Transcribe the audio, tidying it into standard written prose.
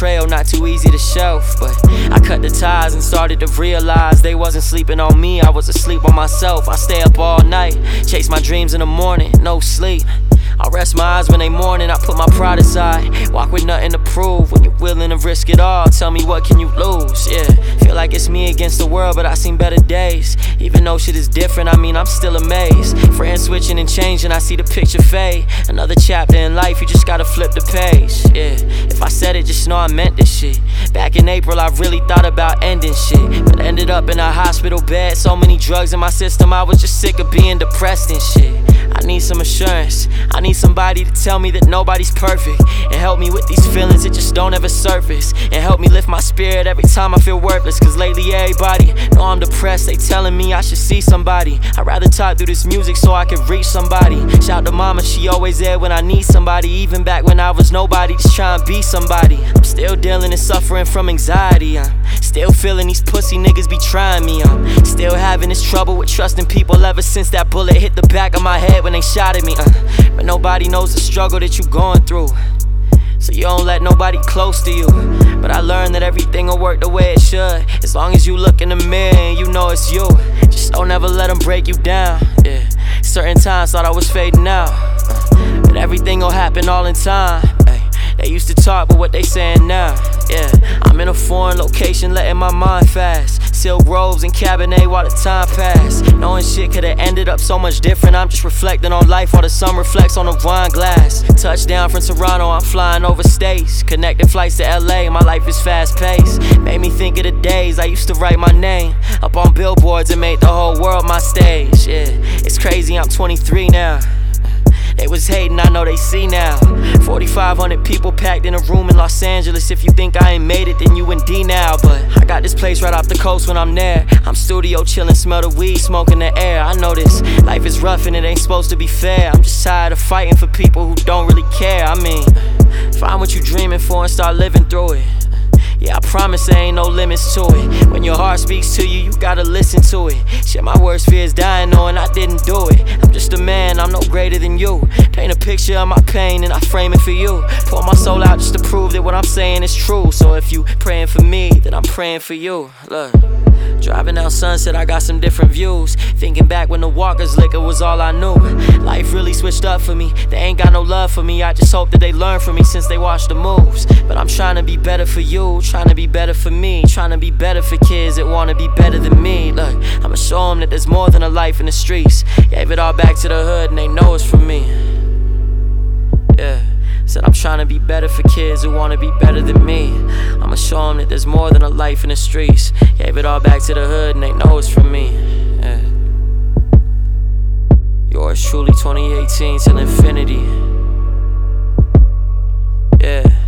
betrayal, not too easy to shelf. But I cut the ties and started to realize they wasn't sleeping on me, I was asleep on myself. I stay up all night, chase my dreams in the morning, no sleep. I rest my eyes when they morning, I put my pride aside. Walk with nothing to prove, when you're willing to risk it all. Tell me what can you lose, yeah. Feel like it's me against the world, but I seen better days. Even though shit is different, I mean I'm still amazed. Friends switching and changing, I see the picture fade. Another chapter in life, you just gotta flip the page, yeah. If I said it, just know I meant this shit. Back in April, I really thought about ending shit, but ended up in a hospital bed. So many drugs in my system, I was just sick of being depressed and shit. I need some assurance, I need somebody to tell me that nobody's perfect, and help me with these feelings that just don't ever surface, and help me lift my spirit every time I feel worthless. Cause lately everybody know I'm depressed, they telling me I should see somebody. I'd rather talk through this music so I can reach somebody. Shout to mama, she always there when I need somebody, even back when I was nobody, just trying to be somebody. I'm still dealing and suffering from anxiety, I'm still feeling these pussy niggas be trying me, I'm still having this trouble with trusting people ever since that bullet hit the back of my head when they shot at me, but nobody knows the struggle that you going through, so you don't let nobody close to you. But I learned that everything will work the way it should, as long as you look in the mirror and you know it's you. Just don't ever let them break you down, yeah. Certain times thought I was fading out, but everything will happen all in time. They used to talk, but what they saying now, yeah. I'm in a foreign location, letting my mind fast. Silk robes and Cabernet while the time passed. Knowing shit could've ended up so much different. I'm just reflecting on life while the sun reflects on the wine glass. Touchdown from Toronto, I'm flying over states. Connecting flights to LA, my life is fast paced. Made me think of the days I used to write my name up on billboards and make the whole world my stage, yeah. It's crazy, I'm 23 now. They was hating, I know they see now. 4,500 people packed in a room in Los Angeles. If you think I ain't made it, then you in D now. But I got this place right off the coast when I'm there. I'm studio chillin', smell the weed, smoking the air. I know this life is rough and it ain't supposed to be fair. I'm just tired of fighting for people who don't really care. I mean, find what you dreaming for and start living through it. Yeah, I promise there ain't no limits to it. When your heart speaks to you, you gotta listen to it. Shit, my worst fear is dying knowing I didn't do it. I'm just a man, I'm no greater than you. Paint a picture of my pain and I frame it for you. Pour my soul out just to prove that what I'm saying is true. So if you praying for me, then I'm praying for you. Look, driving down Sunset, I got some different views. Thinking back when the Walker's liquor was all I knew. Life really switched up for me, they ain't got no love for me. I just hope that they learn from me since they watched the moves. But I'm trying to be better for you, trying to be better for me, trying to be better for kids that wanna be better than me. Look, I'ma show them that there's more than a life in the streets. Gave it all back to the hood and they know it's from me, yeah. Said I'm trying to be better for kids who wanna be better than me. I'ma show them that there's more than a life in the streets. Gave it all back to the hood and they know it's from me, yeah. Yours truly, 2018 till infinity, yeah.